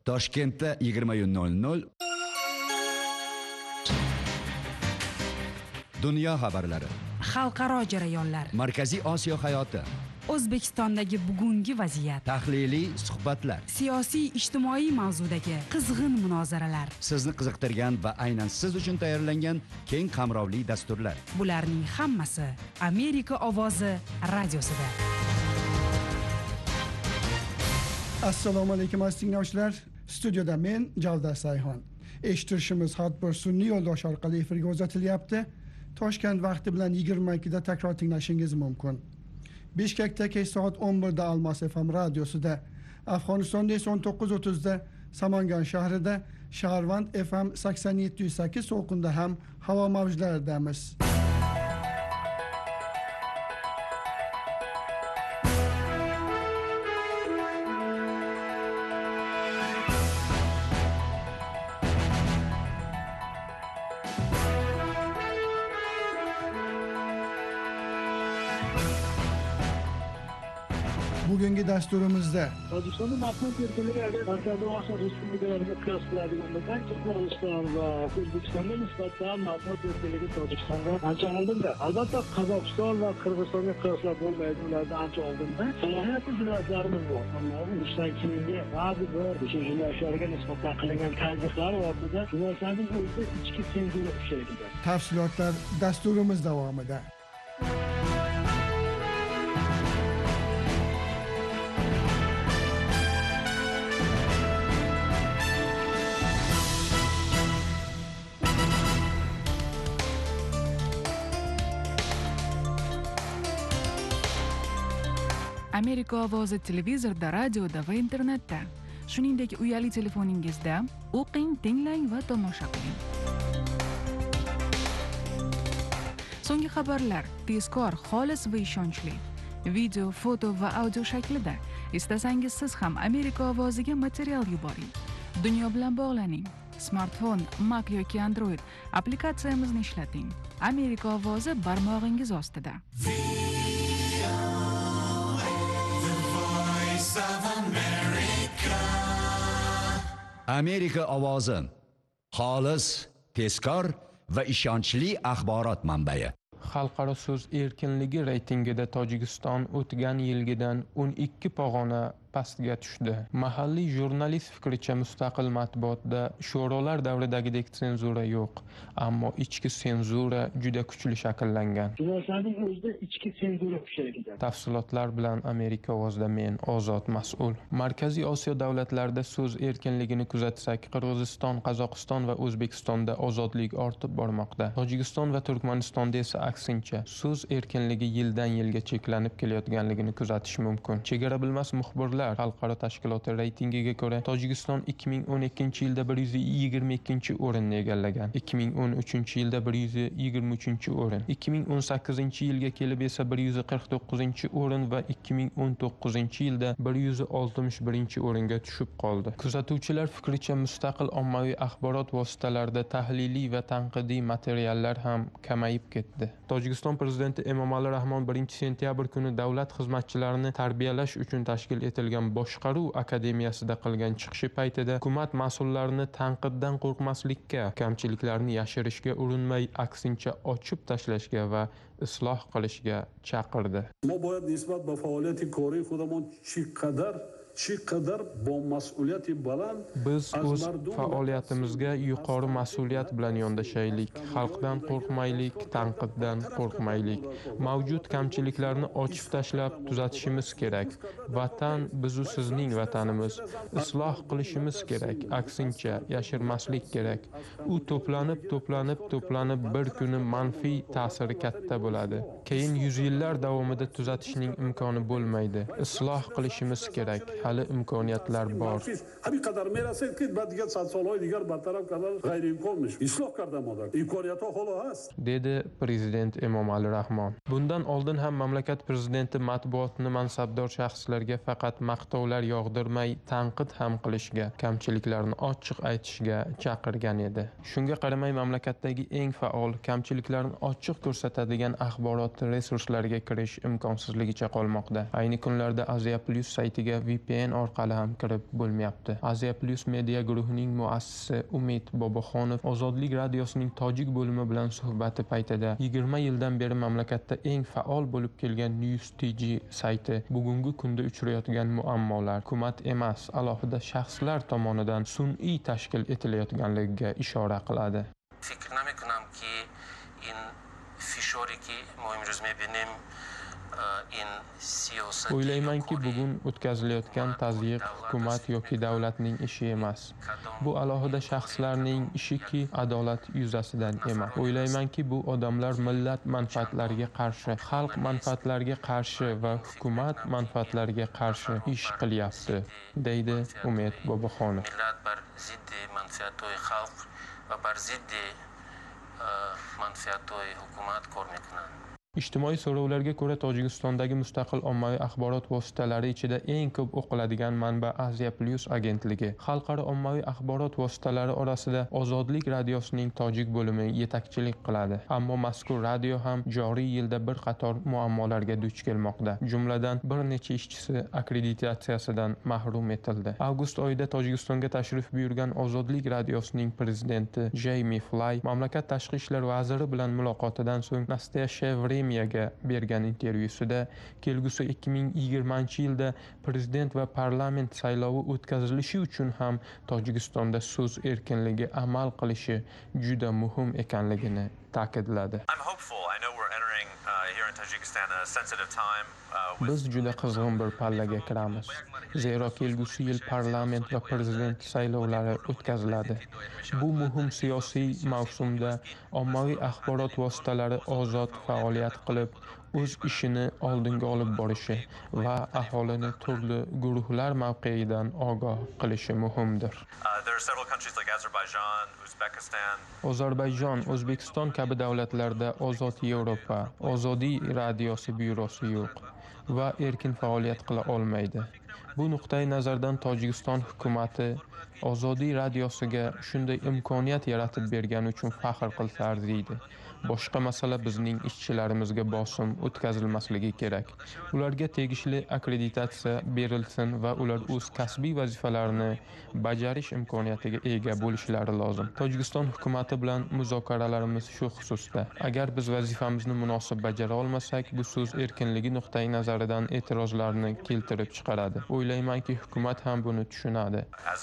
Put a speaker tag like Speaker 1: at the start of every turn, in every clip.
Speaker 1: Toshkentda 20:00 Dunyo xabarlari,
Speaker 2: xalqaro jarayonlar,
Speaker 1: Markaziy Osiyo hayoti,
Speaker 2: O'zbekistondagi bugungi vaziyat,
Speaker 1: tahliliy suhbatlar,
Speaker 2: siyosiy ijtimoiy mavzudagi qizg'in munozaralar,
Speaker 1: sizni qiziqtirgan va aynan siz uchun tayyorlangan keng qamrovli dasturlar.
Speaker 2: Bularning hammasi Amerika ovozi radiosida.
Speaker 3: Assalomu alaykum aziz tinglovchilar. Studiyada men Javdar Sayxon. Eshittirishimiz har bir sun'iy yo'ldosh orqali efirga uzatilyapti. Toshkent vaqti bilan 22 da takror tinglashingiz mumkin. Bishkekda kech soat 11 da Almos FM radiosida, Afg'onistonda esa 19:30 da Samangan shahrida, Shaharvand FM 87.8 to'lqinda ham havo mavjlaridamiz. Bugungi dasturimizda
Speaker 4: Tojikistonda matbuot erkinligi agar Markaziy Osiyo respublikalariga qiyos qiladigan bo'lsak, Qirg'iziston va O'zbekistonga nisbatan matbuot erkinligi Tojikistonga ancha oldinda. Albatta, Qozog'iston va Qirg'izistonga qiyoslab bo'lmaydi, ulardan ancha oldinda. Salohiyatli jinoyatlarimiz bor. Ammo urushdan keyingi ba'zi bir o'sha jinoyatlarga nisbatan qilingan tanqidlar ortida jinoyatlarning o'zida ichki senzura kuchaydi.
Speaker 3: tafsilotlar dasturimiz davomida.
Speaker 5: Amerika ovozi televizorda, radioda va internetda, shuningdek uyali telefoningizda o'qing, tinglang va tomosha qiling. So'nggi xabarlar tezkor, xolis va ishonchli. Video, foto va audio shaklida. Istasangiz siz ham Amerika ovoziga material yuboring. Dunyo bilan bog'laning. Smartfon, Mac yoki Android applikatsiyamizni ishlating. Amerika ovozi barmog'ingiz ostida.
Speaker 1: Amerika ovozi, xolis, tezkor va ishonchli axborot manbai.
Speaker 6: Xalqaro so'z erkinligi reytingida Tojikiston o'tgan yilgidan 12 pog'ona pastga tushdi. Mahalliy jurnalist fikricha mustaqil matbuotda sho'rolar davridagidek senzura yo'q, ammo ichki senzura juda kuchli shakllangan.
Speaker 4: Jinoyatlarning o'zida ichki senzura kuchaydi.
Speaker 6: Tafsilotlar bilan Amerika ovozida men Ozod mas'ul. Markaziy Osiyo davlatlarida so'z erkinligini kuzatsak, Qirg'iziston, Qozog'iston va O'zbekistonda ozodlik ortib bormoqda. Tojikiston va Turkmanistonda esa aksincha, so'z erkinligi yildan yilga cheklanib kelayotganligini kuzatish mumkin. Chegara bilmas muxbirlar xalqaro tashkiloti reytingiga ko'ra, Tojikiston 2012-yilda 122-o'rinni egallagan, 2013-yilda 123-o'rin, 2018-yilga kelib esa 149-o'rin va 2019-yilda 161-o'ringa tushib qoldi. Kuzatuvchilar fikricha, mustaqil ommaviy axborot vositalarida tahliliy va tanqidiy materiallar ham kamayib ketdi. Tojikiston prezidenti Emomali Rahmon 1-sentyabr kuni davlat xizmatchilarini tarbiyalash uchun tashkil etilgan boshqaruv akademiyasida qilgan chiqishi paytida hukumat mas'ullarini tanqiddan qo'rqmaslikka, kamchiliklarni yashirishga urinmay, aksincha ochib tashlashga va isloh qilishga chaqirdi.
Speaker 7: Ma boyad nisbat ba faoliyati kori xudamon چقدر با مسئولیت بلند
Speaker 6: biz o'z faoliyatimizga yuqori mas'uliyat bilan yondashaylik, xalqdan qo'rqmaylik, tanqiddan qo'rqmaylik. Mavjud kamchiliklarni ochib tashlab tuzatishimiz kerak. Vatan bizu sizning vatanimiz. Isloh qilishimiz kerak, aksincha yashirmaslik kerak. U to'planib bir kuni manfiy ta'siri katta bo'ladi. Keyin 100 yillar davomida tuzatishning imkoni bo'lmaydi. Isloh qilishimiz kerak. Hali imkoniyatlar bor.
Speaker 7: Hamin qadar merased ki ba'd digar 100 solhoy digar bartaraf qadar g'ayri imkon mish. Isloh kardam odam. Imkoniyatlar holo hast.
Speaker 6: Dedi prezident Emomali Rahmon. Bundan oldin ham mamlakat prezidenti matbuotni mansabdor shaxslarga faqat maqtovlar yog'dirmay, tanqid ham qilishga, kamchiliklarni ochiq aytishga chaqirgan edi. Shunga qaramay, mamlakatdagi eng faol, kamchiliklarni ochiq ko'rsatadigan axborot resurslariga kirish imkonsizligicha qolmoqda. Ayni kunlarda Asia Plus saytiga VPN VPN orqali ham kirib bo'lmayapti. Asia Plus media guruhining muassisi Umid Boboxonov Ozodlik radiosining tojik bo'limi bilan suhbati paytida 20 yildan beri mamlakatda eng faol bo'lib kelgan News TG sayti bugungi kunda uchrayotgan muammolar hukumat emas, alohida shaxslar tomonidan sun'iy tashkil etilayotganligiga ishora qiladi.
Speaker 8: فکر نمی‌کنم که این فشاری که ما امروز می‌بینیم این siyosat
Speaker 6: O'ylaymanki, bugun o'tkazilayotgan tazyiq hukumat yoki davlatning ishi emas. Bu alohida shaxslarning ishiki adolat yuzasidan emas. O'ylaymanki, bu odamlar millat manfaatlariga qarshi, xalq manfaatlariga qarshi va hukumat manfaatlariga qarshi ish qilyapti, deydi Umid Boboxonov.
Speaker 8: millat bar ziddi manfaatoy xalq va bar ziddi manfaatoy hukumat kor mikunand.
Speaker 6: Ijtimoiy so'rovlarga ko'ra Tojikistondagi mustaqil ommaviy axborot vositalari ichida eng ko'p o'qiladigan manba Asia Plus agentligi. Xalqaro ommaviy axborot vositalari orasida Ozodlik radiosining tojik bo'limi yetakchilik qiladi. Ammo mazkur radio ham joriy yilda bir qator muammolarga duch kelmoqda. Jumladan, bir necha ishchisi akkreditatsiyasidan mahrum etildi. Avgust oyida Tojikistonga tashrif buyurgan Ozodlik radiosining prezidenti Jamie Fly mamlakat tashqi ishlar vaziri bilan muloqotidan so'ng Nastya Vremyaga bergan intervyusida kelgusi 2020-yilda prezident va parlament saylovi o'tkazilishi uchun ham Tojikistonda so'z erkinligi amal qilishi juda muhim ekanligini ta'kidladi. Biz juda qizg'in bir pallaga kiramiz. Zero kelgusi yil parlament va prezident saylovlari o'tkaziladi. Bu muhim siyosiy mavsumda ommaviy axborot vositalari ozod faoliyat qilib, o'z ishini oldinga olib borishi va aholini turli guruhlar mavqeyidan ogoh qilishi muhimdir. Ozarbayjon, O'zbekiston kabi davlatlarda Ozod Yevropa, Ozodiy radiosi byurosi yo'q va erkin faoliyat qila olmaydi. Bu nuqtai nazardan Tojikiston hukumati Ozodiy radiosiga shunday imkoniyat yaratib bergani uchun faxr qilsa arziydi. Boshqa masala bizning ishchilarimizga bosim o'tkazilmasligi kerak. Ularga tegishli akkreditatsiya berilsin va ular o'z kasbiy vazifalarini bajarish imkoniyatiga ega bo'lishlari lozim. Tojikiston hukumati bilan muzokaralarimiz shu xususda. Agar biz vazifamizni munosib bajara olmasak, bu so'z erkinligi nuqtai nazaridan e'tirozlarni keltirib chiqaradi. O'ylaymanki, hukumat ham buni tushunadi.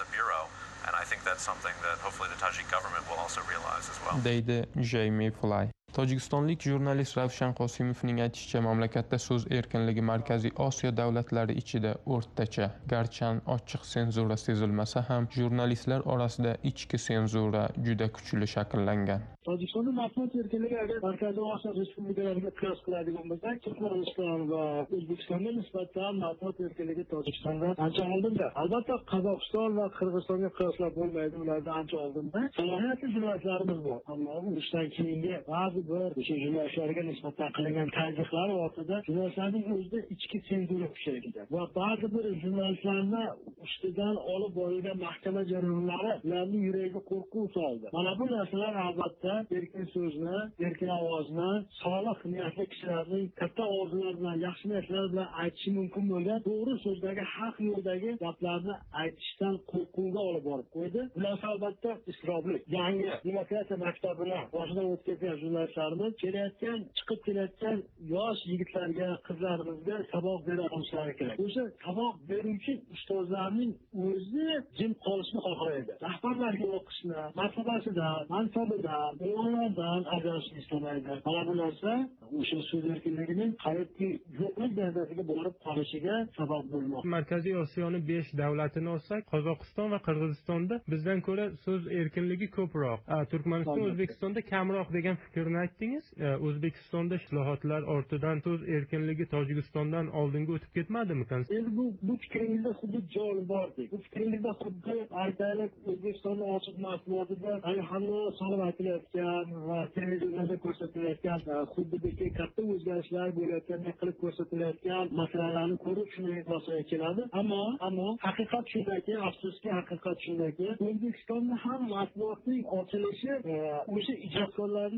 Speaker 6: Deydi Jamie Fly. Tojikistonlik jurnalist Ravshan Qosimovning aytishicha, mamlakatda so'z erkinligi Markaziy Osiyo davlatlari ichida o'rtacha. Garchi ochiq senzura sezilmasa ham, jurnalistlar orasida ichki senzura juda kuchli shakllangan.
Speaker 4: Tojikistonda matbuot erkinligi agar Markaziy Osiyo respublikalariga qiyos qiladigan bo'lsak, Turkmaniston va O'zbekistonga nisbatan matbuot erkinligi Tojikistonda ancha oldinda. Albatta, Qozog'iston va Qirg'izistonga qiyoslab bo'lmaydi, ularda ancha oldinda. Salohiyatli jurnalistlarimiz bor, ammo urushdan keyingi ba'zi bir jurnalistlarga nisbatan qilingan tanqidlar ortida jurnalistlarning o'zida ichki senzura kuchaygan va ba'zi bir jurnalistlarni ustidan olib borilgan mahkama jarayonlari ularning yuragiga qo'rquv soldi. Mana bu narsalar albatta erkin so'zni, erkin ovozni, solih niyatli kishilarning katta orzular bilan, yaxshi niyatlar bilan aytishi mumkin bo'lgan to'g'ri so'zdagi haq yo'ldagi gaplarni aytishdan qo'rquvga olib borib qo'ydi. Bular albatta isrofli. Yangi demokratiya maktabini boshidan o'tkazgan jurnalistlarimiz chiqib kelayotgan yosh yigitlarga, qizlarimizga saboq bera olishlari kerak. O'sha saboq beruvchi ustozlarning o'zi jim qolishni xohlaydi. Rahbarlarga o'qishni, martabasidan, mansabidan, o'g'lonlardan ajrashishni istamaydi. Mana bu narsa o'sha so'z erkinligining qayerki yo'qlik darajasiga borib qolishiga sabab bo'lmoqda.
Speaker 9: Markaziy Osiyoni 5 davlatini olsak, Qozog'iston va Qirg'izistonda bizdan ko'ra so'z erkinligi ko'proq. Turkmaniston, O'zbekistonda kamroq degan fikrni aytdingiz. O'zbekistonda islohotlar ortidan so'z erkinligi Tojikistondan oldinga o'tib ketmadimi?
Speaker 4: Endi bu fikringizda xuddi joy bordek. Bu fikringizda xuddi aytaylik O'zbekistonda ochiq matbuotida hamma solib aytilayotgan va televizorlarda ko'rsatilayotgan xuddi katta o'zgarishlar bo'layotgandek qilib ko'rsatilayotgan masalalarni ko'rib shunday xulosaga keladi. Ammo haqiqat shundaki, afsuski haqiqat shundaki, O'zbekistonda ham matbuotning ochilishi o'sha ijodkorlarning o'zlari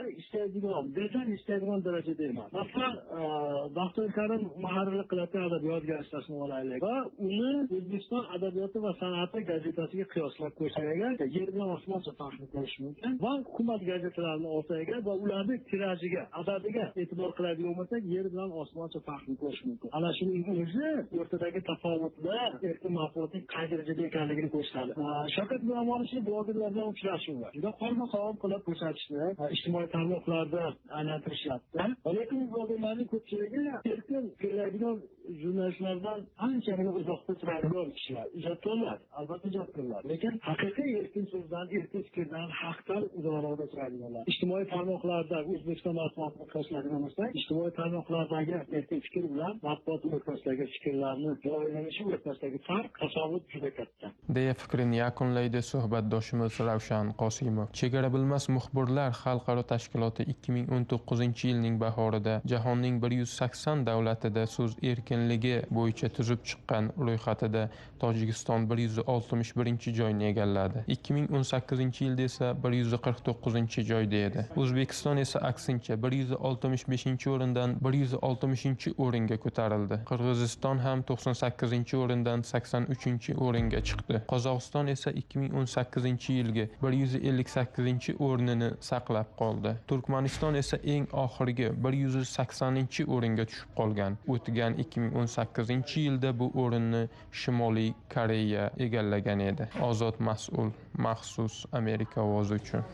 Speaker 4: ular istaydigan, bezan istaydigan darajada emas. Masalan, Dr. Karim muharrirlik qilayotgan adabiyot gazetasini olaylik va uni O'zbekiston adabiyoti va san'ati gazetasiga qiyoslab ko'rsak agar yer bilan osmoncha farqni ko'rish mumkin. Va hukumat gazetalarini olsak agar va ularning tirajiga, adadiga e'tibor qiladigan bo'lsak, yer bilan osmoncha farqni ko'rish mumkin. Ana shuning o'zi o'rtadagi tafovutlar erkin matbuotning qay darajada ekanligini ko'rsatadi. Shavkat Miromonovning blogerlar bilan uchrashuvi var. Juda qorma-qorma qilib ko'rsatishni ijtimoiy tarmoqlarda aylantirishyapti. Lekin blogerlarning ko'pchiligi erkin fikrlaydigan jurnalistlardan anchagina uzoqda turadigan kishilar. Ijodkorlar, albatta ijodkorlar. Lekin haqiqiy erkin so'zdan, erkin fikrdan, haqdan uzoqroqda turadiganlar. Ijtimoiy tarmoqlarda O'zbekiston matbuotini qiyosladigan bo'lsak, ijtimoiy tarmoqlardagi erkin fikr bilan matbuot o'rtasidagi fikrlarni rivojlanishi o'rtasidagi farq, tafovut juda katta.
Speaker 6: deya fikrini yakunlaydi suhbatdoshimiz Ravshan Qosimov. Chegara bilmas muxbirlar xalqaro tashkiloti 2019-yilning bahorida jahonning 180 davlatida so'z erkinligi bo'yicha tuzib chiqqan ro'yxatida Tojikiston 161-joyni egalladi. 2018-yilda esa 149-joyda edi. O'zbekiston esa aksincha 165-o'rindan 160-o'ringa ko'tarildi. Qirg'iziston ham 98-o'rindan 83-o'ringa chiqdi. Qozog'iston esa 2018-yilgi 158-o'rnini saqlab qoldi. Turkmaniston esa eng oxirgi 180-o'ringa tushib qolgan. O'tgan 2018-yilda bu o'rinni Shimoliy Koreya egallagan edi. Ozod mas'ul, maxsus Amerika ovozi uchun.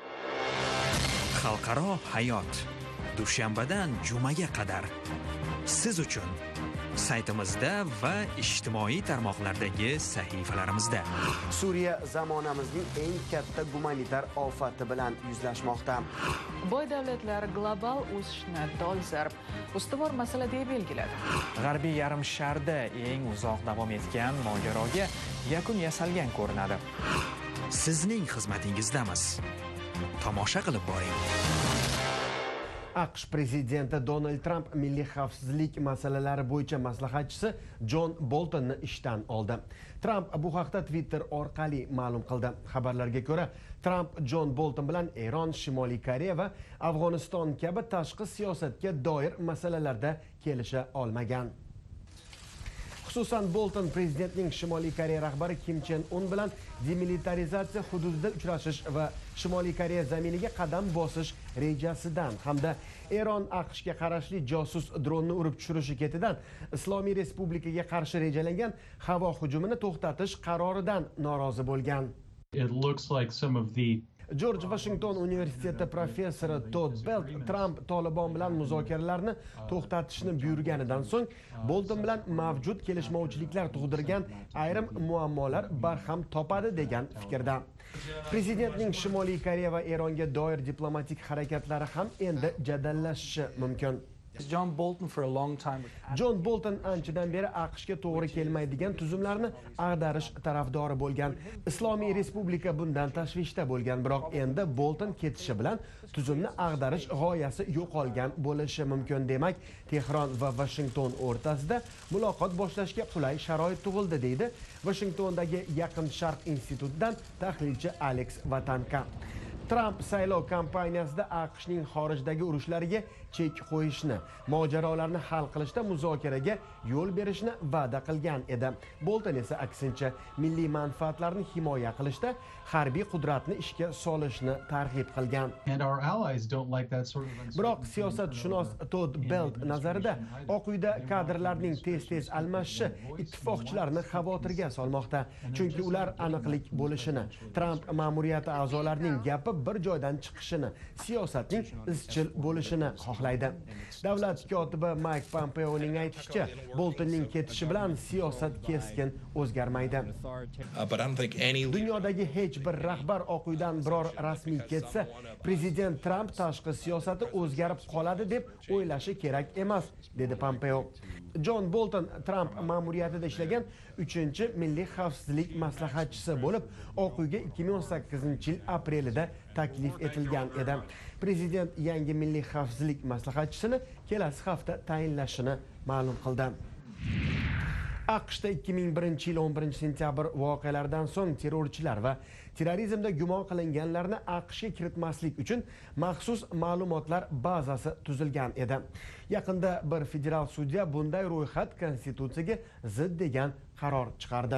Speaker 10: Xalqaro hayot dushanbadan jumaga qadar siz uchun saytimizda va ijtimoiy tarmoqlardagi sahifalarimizda.
Speaker 11: Suriya zamonamizning eng katta gumanitar ofati bilan yuzlashmoqda.
Speaker 5: Boy davlatlar global o'sishni dolzarb ustuvor masala deb belgiladi.
Speaker 12: G'arbiy yarim sharda eng uzoq davom etgan mojaroga yakun yasalgan ko'rinadi.
Speaker 10: Sizning xizmatingizdamiz. Tomosha qilib boring.
Speaker 11: AQSh prezidenti Donald Trump milliy xavfsizlik masalalari bo'yicha maslahatchisi Jon Boltonni ishdan oldi. Trump bu haqda Twitter orqali ma'lum qildi. Xabarlarga ko'ra, Trump Jon Bolton bilan Eron, Shimoliy Koreya va Afg'oniston kabi tashqi siyosatga doir masalalarda kelisha olmagan. Xususan, Bolton prezidentning Shimoliy Koreya rahbari Kim Chen Un bilan demilitarizatsiya hududida uchrashish va Shimoliy Koreya zaminiga qadam bosish rejasidan hamda Eron AQShga qarashli josus dronni urib tushirishi ketidan Islomiy Respublikaga qarshi rejalangan havo hujumini to'xtatish qaroridan norozi bo'lgan. George Washington universiteti professori Todd Belt Trump Tolibon bilan muzokaralarni to'xtatishni buyurganidan so'ng Bolton bilan mavjud kelishmovchiliklar tug'dirgan ayrim muammolar barham topadi degan fikrda. Prezidentning Shimoliy Koreya va Eronga doir diplomatik harakatlari ham endi jadallashishi mumkin.
Speaker 12: Jon
Speaker 11: Bolton anchadan beri AQShga to'g'ri kelmaydigan tuzumlarni ag'darish tarafdori bo'lgan. Islomiy Respublika bundan tashvishda bo'lgan, biroq endi Bolton ketishi bilan tuzumni ag'darish g'oyasi yo'qolgan bo'lishi mumkin. Demak, Tehron va Washington o'rtasida muloqot boshlashga qulay sharoit tug'ildi, deydi Washingtondagi Yaqin Sharq institutidan tahlilchi Alex Vatanka. Trump saylov kampaniyasida AQShning xorijdagi urushlariga chek qo'yishni, mojarolarni hal qilishda muzokaraga yo'l berishni va'da qilgan edi. Bolton esa aksincha milliy manfaatlarni himoya qilishda harbiy qudratni ishga solishni targ'ib qilgan. Biroq siyosatshunos Todd Belt nazarida Oq uyda kadrlarning tez-tez almashishi ittifoqchilarni xavotirga solmoqda. Chunki ular aniqlik bo'lishini, Trump ma'muriyati a'zolarining gapi bir joydan chiqishini, siyosatning izchil bo'lishini xohlaydi. Davlat kotibi Mike Pompeoning aytishicha, Boltonning ketishi bilan siyosat keskin o'zgarmaydi. Dunyodagi hech bir rahbar Oq uydan biror rasmiy ketsa, prezident Trump tashqi siyosati o'zgarib qoladi deb o'ylashi kerak emas, dedi Pompeo. Jon Bolton Trump ma'muriyatida ishlagan 3-milliy xavfsizlik maslahatchisi bo'lib, Oq uyga 2018-yil aprelida taklif etilgan edi. Prezident yangi milliy xavfsizlik maslahatchisini kelasi hafta tayinlashini ma'lum qildi. AQShda 2001-yil 11-sentyabr voqealaridan so'ng terrorchilar va terrorizmda gumon qilinganlarni AQShga kiritmaslik uchun maxsus ma'lumotlar bazasi tuzilgan edi. Yaqinda bir federal sudya bunday ro'yxat konstitutsiyaga zid degan qaror chiqardi.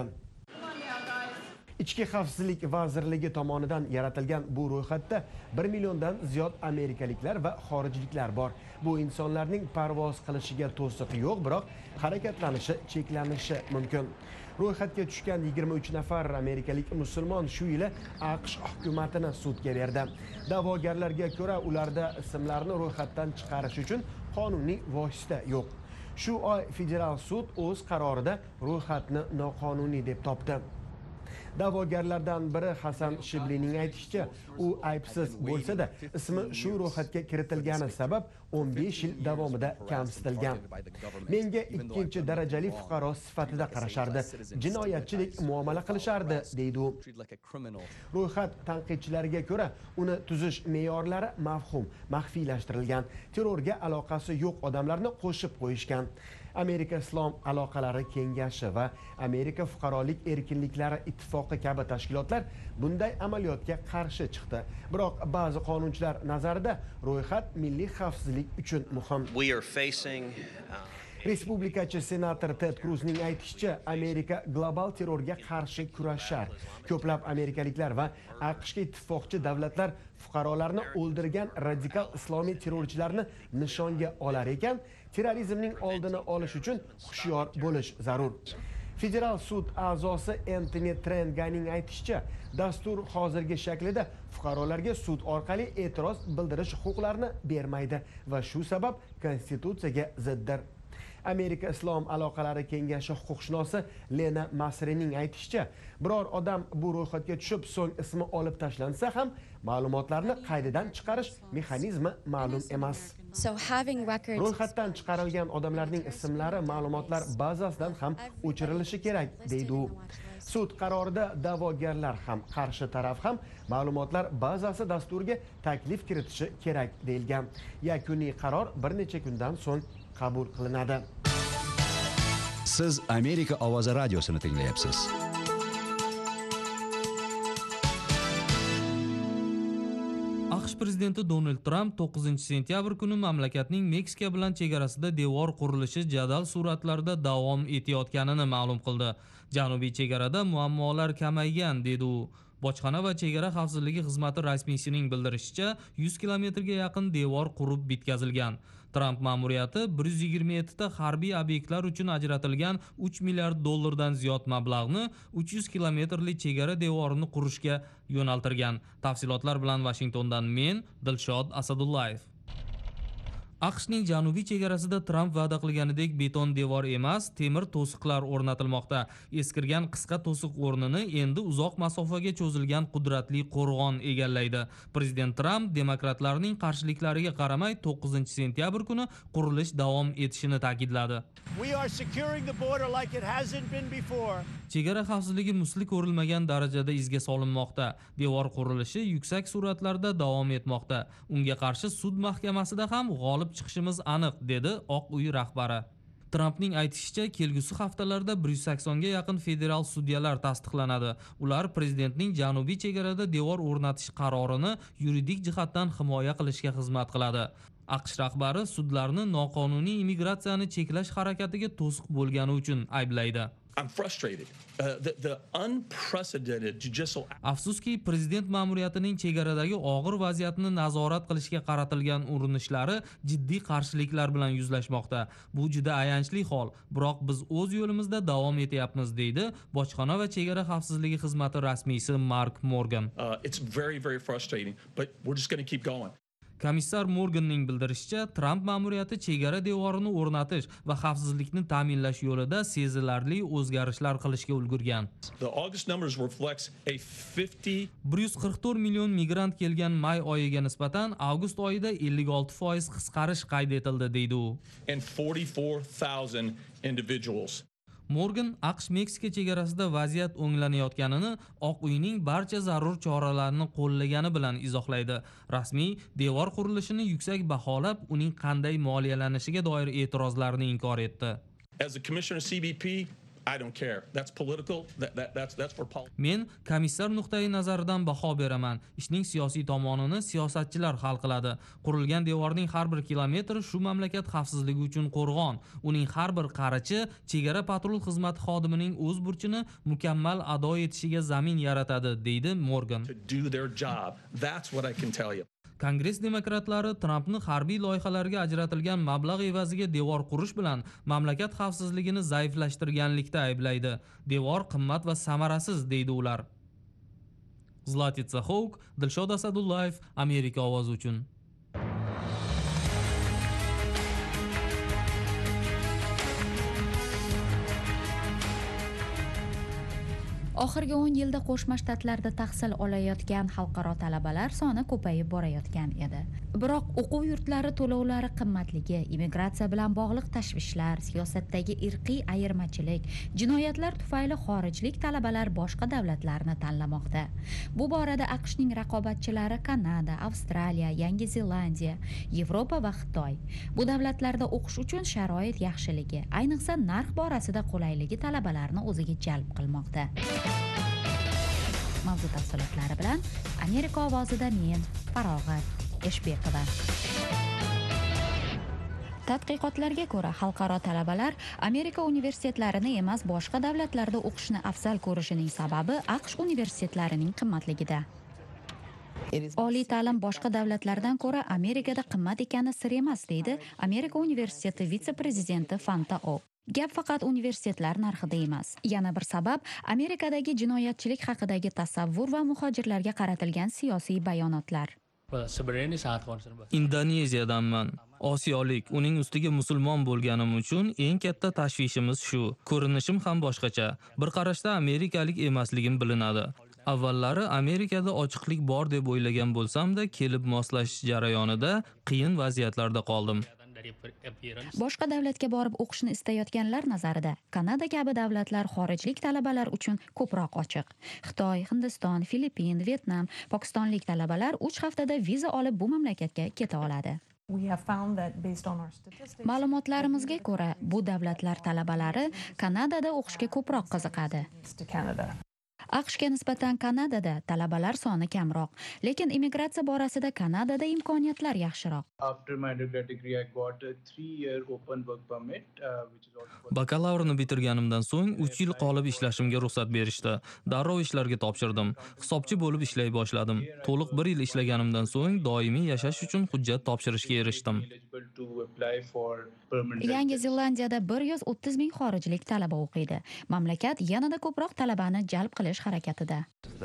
Speaker 11: Ichki xavfsizlik vazirligi tomonidan yaratilgan bu ro'yxatda 1 milliondan ziyod amerikaliklar va xorijliklar bor. Bu insonlarning parvoz qilishiga to'siq yo'q, biroq harakatlanishi cheklanishi mumkin. Ro'yxatga tushgan 23 nafar amerikalik musulmon shu yili AQSh hukumatini sudga berdi. Da'vogarlarga ko'ra, ularda ismlarini ro'yxatdan chiqarish uchun qonuniy vosita yo'q. Shu oy federal sud o'z qarorida ro'yxatni noqonuniy deb topdi. Da'vogarlardan biri Hasan Shiblining aytishicha, u aybsiz bo'lsa-da, ismi shu ro'yxatga kiritilgani sabab 15 yil davomida kamsitilgan. Menga ikkinchi darajali fuqaro sifatida qarashardi, jinoyatchilik muomala qilishardi, deydi u. Ro'yxat tanqidchilariga ko'ra, uni tuzish me'yorlari mavhum, maxfiylashtirilgan, terrorga aloqasi yo'q odamlarni qo'shib qo'yishgan. Amerika Islom aloqalari kengashi va Amerika fuqarolik erkinliklari ittifoqi kabi tashkilotlar bunday amaliyotga qarshi chiqdi. Biroq ba'zi qonunchilar nazarida ro'yxat milliy xavfsizlik uchun muhim. Respublikachi senator Ted Cruzning aytishicha, Amerika global terrorga qarshi kurashar. Ko'plab amerikaliklar va AQShga ittifoqchi davlatlar fuqarolarni o'ldirgan radikal islomiy terrorchilarni nishonga olar ekan, terrorizmning oldini olish uchun hushyor bo'lish zarur. Federal sud a'zosi Anthony Trenganing aytishicha, dastur hozirgi shaklida fuqarolarga sud orqali e'tiroz bildirish huquqlarini bermaydi va shu sabab konstitutsiyaga ziddir. Amerika Islom aloqalari kengashi huquqshunosi Lena Masrining aytishicha, biror odam bu ro'yxatga tushib, so'ng ismi olib tashlansa ham, ma'lumotlarni qaydadan chiqarish mexanizmi ma'lum emas. Ro'yxatdan chiqarilgan odamlarning ismlari ma'lumotlar bazasidan ham o'chirilishi kerak, deydi u. Sud qarorida da'vogarlar ham, qarshi taraf ham ma'lumotlar bazasi dasturiga taklif kiritishi kerak deyilgan. Yakuniy qaror bir necha kundan so'ng qabul qilinadi.
Speaker 1: Siz Amerika ovozi radiosini tinglayapsiz.
Speaker 13: AQSh prezidenti Donald Trump 9-sentyabr kuni mamlakatning Meksika bilan chegarasida devor qurilishi jadal sur'atlarda davom etayotganini ma'lum qildi. Janubiy chegarada muammolar kamaygan, dedi u. Bojxona va chegara xavfsizligi xizmati rasmiysining bildirishicha, 100 kilometrga yaqin devor qurib bitkazilgan. Trump ma'muriyati 127 ta harbiy obyektlar uchun ajratilgan 3 milliard dollardan ziyod mablag'ni 300 kilometrli chegara devorini qurishga yo'naltirgan. Tafsilotlar bilan Washingtondan men, Dilshod Asadullayev. AQShning janubiy chegarasida Trump va'da qilganidek beton devor emas, temir to'siqlar o'rnatilmoqda. Eskirgan qisqa to'siq o'rnini endi uzoq masofaga cho'zilgan qudratli qo'rg'on egallaydi. Prezident Trump demokratlarning qarshiliklariga qaramay 9-sentyabr kuni qurilish davom etishini ta'kidladi. Chegara xavfsizligi misli ko'rilmagan darajada izga solinmoqda. Devor qurilishi yuksak sur'atlarda davom etmoqda. Unga qarshi sud mahkamasida ham g'olib chiqishimiz aniq, dedi Oq uy rahbari. Trumpning aytishicha, kelgusi haftalarda 180 ga yaqin federal sudyalar tasdiqlanadi. Ular prezidentning janubiy chegarada devor o'rnatish qarorini yuridik jihatdan himoya qilishga xizmat qiladi. AQSh rahbari sudlarni noqonuniy immigratsiyani cheklash harakatiga to'siq bo'lgani uchun ayblaydi. Afsuski, prezident ma'muriyatining chegaradagi og'ir vaziyatni nazorat qilishga qaratilgan urinishlari jiddiy qarshiliklar bilan yuzlashmoqda. Bu juda ayanchli hol, biroq biz o'z yo'limizda davom etyapmiz, deydi Bojxona va chegara xavfsizligi xizmati rasmiysi Mark Morgan. Komissar Morganning bildirishicha, Trump ma'muriyati chegara devorini o'rnatish va xavfsizlikni ta'minlash yo'lida sezilarli o'zgarishlar qilishga ulgurgan. 144 million migrant kelgan may oyiga nisbatan avgust oyida 56% qisqarish qayd etildi, deydi u. Morgan AQSh Meksika chegarasida vaziyat o'nglanayotganini Oq uyning barcha zarur choralarni qo'llagani bilan izohlaydi. Rasmiy devor qurilishini yuksak baholab, uning qanday moliyalanishiga doir e'tirozlarni inkor etdi.
Speaker 14: I don't care. That's political. That's for politics.
Speaker 13: Men komissar nuqtai nazaridan baho beraman. Ishning siyosiy tomonini siyosatchilar hal qiladi. Qurilgan devorning har bir kilometri shu mamlakat xavfsizligi uchun qo'rg'on. Uning har bir qarichi chegara patrul xizmati xodimining o'z burchini mukammal ado etishiga zamin yaratadi, deydi Morgan.
Speaker 14: To do their job. That's what I can tell you.
Speaker 13: Kongress demokratlari Trampni harbiy loyihalarga ajratilgan mablag' evaziga devor qurish bilan mamlakat xavfsizligini zaiflashtirganlikda ayblaydi. Devor qimmat va samarasiz, deydi ular. Zlatitsa Hawk, Dilshod Asadullayev, Amerika ovozi uchun.
Speaker 15: Oxirgi 10 yilda Qo'shma Shtatlarda tahsil olayotgan xalqaro talabalar soni ko'payib borayotgan edi. Biroq o'quv yurtlari to'lovlari qimmatligi, immigratsiya bilan bog'liq tashvishlar, siyosatdagi irqiy ayirmachilik, jinoyatlar tufayli xorijlik talabalar boshqa davlatlarni tanlamoqda. Bu borada AQShning raqobatchilari Kanada, Avstraliya, Yangi Zelandiya, Yevropa va Xitoy. Bu davlatlarda o'qish uchun sharoit yaxshiligi, ayniqsa narx borasida qulayligi talabalarni o'ziga jalb qilmoqda. Mavzu tafsilotlari bilan Amerika ovozida men Farog'at Eshbekova. Tadqiqotlarga ko'ra, xalqaro talabalar Amerika universitetlarini emas, boshqa davlatlarda o'qishni afzal ko'rishining sababi AQSh universitetlarining qimmatligida. Oliy ta'lim boshqa davlatlardan ko'ra Amerikada qimmat ekani sir emas, deydi Amerika universiteti vitse-prezidenti Fanta O. Gap faqat universitetlar narxida emas. Yana bir sabab Amerikadagi jinoyatchilik haqidagi tasavvur va muhojirlarga qaratilgan siyosiy bayonotlar.
Speaker 13: Indoneziyadanman. Osiyolik, uning ustiga musulmon bo'lganim uchun eng katta tashvishimiz shu. Ko'rinishim ham boshqacha. Bir qarashda amerikalik emasligim bilinadi. Avvallari Amerikada ochiqlik bor deb o'ylagan bo'lsam-da, kelib moslashish jarayonida qiyin vaziyatlarda qoldim.
Speaker 15: Boshqa davlatga borib o'qishni istayotganlar nazarida Kanada kabi davlatlar xorijlik talabalar uchun ko'proq ochiq. Xitoy, Hindiston, Filippin, Vietnam, pokistonlik talabalar 3 haftada viza olib bu mamlakatga keta oladi. Ma'lumotlarimizga ko'ra, bu davlatlar talabalari Kanadada o'qishga ko'proq qiziqadi. AQShga nisbatan Kanadada talabalar soni kamroq, lekin immigratsiya borasida Kanadada imkoniyatlar yaxshiroq.
Speaker 13: Bakalavrni bitirganimdan so'ng 3 yil qolib ishlashimga ruxsat berishdi. Darrov ishlarga topshirdim. Hisobchi bo'lib ishlay boshladim. To'liq 1 yil ishlaganimdan so'ng doimiy yashash uchun hujjat topshirishga erishdim.
Speaker 15: Yangi Zelandiyada 130 ming xorijlik talaba o'qiydi. Mamlakat yanada ko'proq talabani jalb qilish harakatida.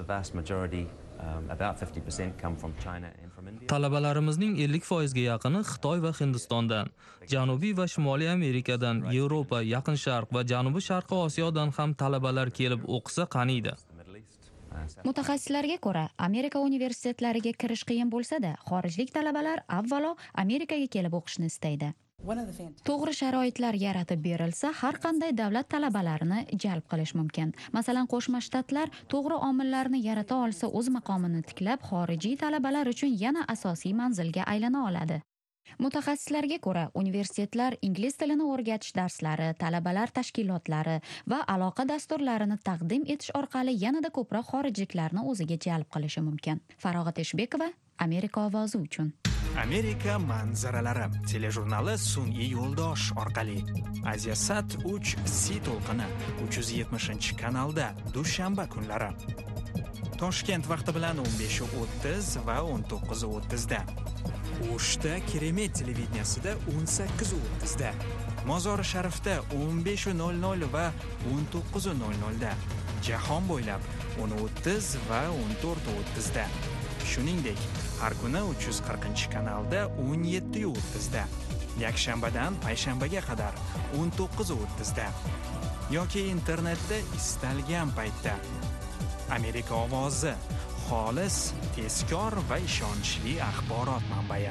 Speaker 13: Talabalarimizning 50% ga yaqini Xitoy va Hindistondan, Janubiy va Shimoliy Amerikadan, Yevropa, Yaqin Sharq va Janubiy Sharqiy Osiyodan ham talabalar kelib o'qisa qaniydi.
Speaker 15: Mutaxassislarga ko'ra, Amerika universitetlariga kirish qiyin bo'lsa-da, xorijlik talabalar avvalo Amerikaga kelib o'qishni istaydi. To'g'ri sharoitlar yaratib berilsa, har qanday davlat talabalarini jalb qilish mumkin. Masalan, Qo'shma Shtatlar to'g'ri omillarni yarata olsa, o'z maqomini tiklab, xorijiy talabalar uchun yana asosiy manzilga aylana oladi. Mutaxassislarga ko'ra, universitetlar ingliz tilini o'rgatish darslari, talabalar tashkilotlari va aloqa dasturlarini taqdim etish orqali yanada ko'proq xorijliklarni o'ziga jalb qilishi mumkin. Farog'at Eshbekova, Amerika ovozi uchun.
Speaker 10: Amerika manzaralari telejurnali sun'iy yo'ldosh orqali Asiasat 3 C to'lqini 370-kanalda dushanba kunlari. Toshkent vaqti bilan 15:30 va 19:30 da. O'shda Keremet televideniyasida 18:30 da. Mozori Sharifda 15:00 va 19:00 da. Jahon bo'ylab 10:30 va 14:30 da. Shuningdek, har kuni 340-kanalda 17:30 da. Yakshanbadan payshanbaga qadar 19:30 da. Yoki internetda istalgan paytda. Amerika ovozi, xolis, tezkor va ishonchli axborot manbai.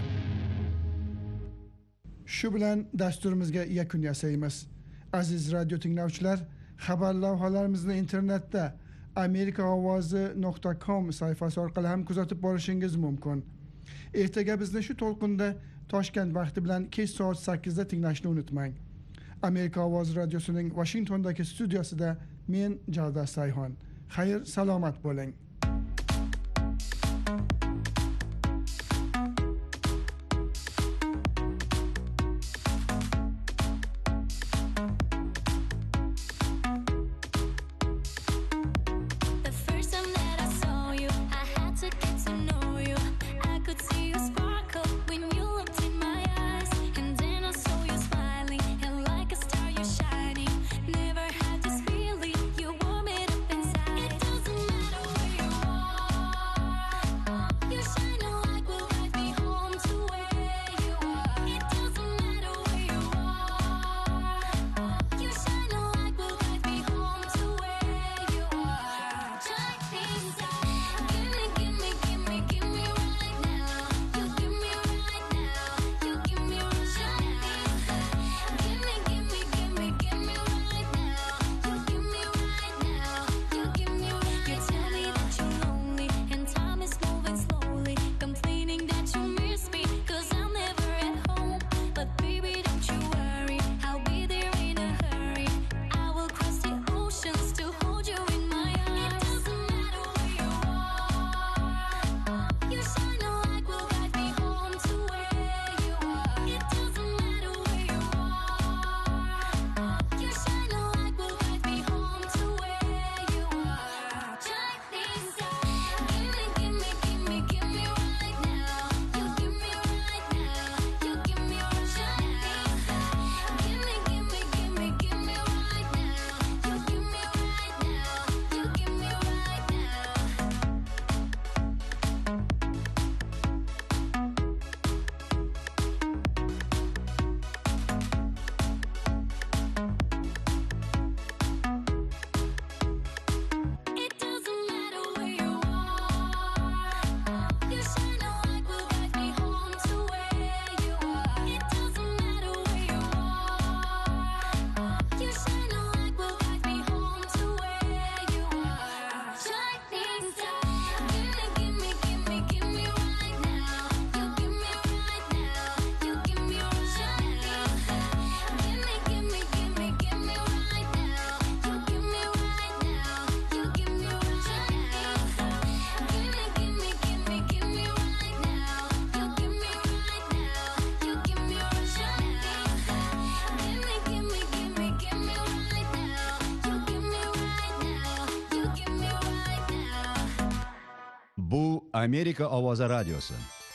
Speaker 3: Shu bilan dasturimizga yakun yasaymiz. Aziz radio tinglovchilar, xabar lavhalarimizni internetda amerikaovozi.com sayfasi orqali ham kuzatib borishingiz mumkin. Ertaga bizni shu to'lqinda Toshkent vaqti bilan kech soat 8 da tinglashni unutmang. Amerika ovozi radiosining Washingtondagi studiosida men Javdar Sayhon. Xayr, salomat bo'ling.
Speaker 1: Amerika ovozi radiosi.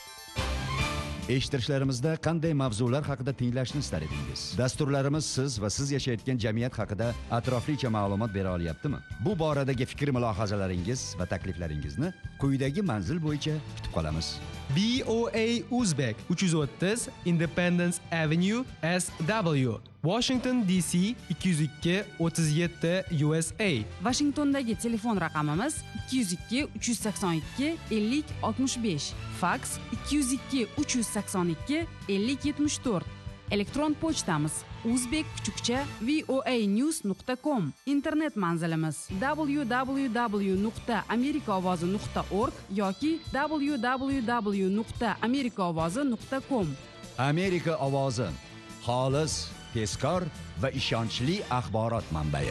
Speaker 1: Eshittirishlarimizda qanday mavzular haqida tinglashni istar edingiz? Dasturlarimiz siz va siz yashayotgan jamiyat haqida atroflicha ma'lumot bera olyaptimi? Bu boradagi fikr-mulohazalaringiz va takliflaringizni quyidagi manzil bo'yicha kutib qolamiz.
Speaker 16: BOA Uzbek 330 Independence Avenue SW, Washington DC 202 37 USA.
Speaker 2: Washingtondagi telefon raqamimiz 202 382 50 65, faks 202 382 50 74. Elektron pochtamiz uzbek_voanews.com. Internet manzilimiz www.amerikaovozi.org yoki www.amerikaovozi.com.
Speaker 1: Amerika ovozi, xolis, tezkor va ishonchli axborot manbai.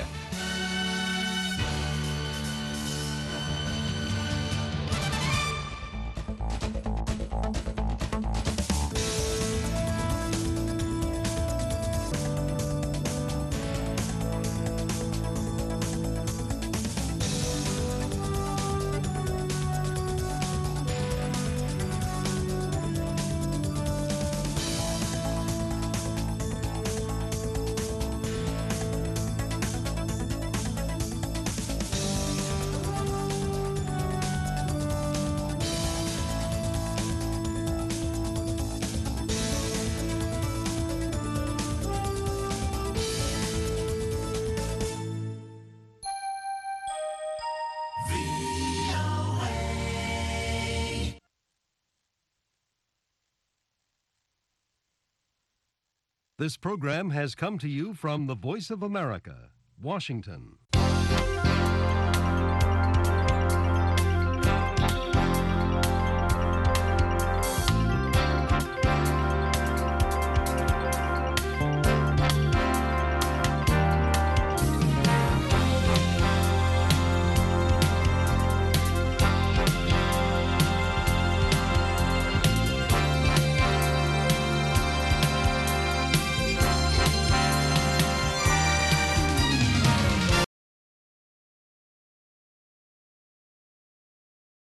Speaker 17: This program has come to you from the Voice of America, Washington.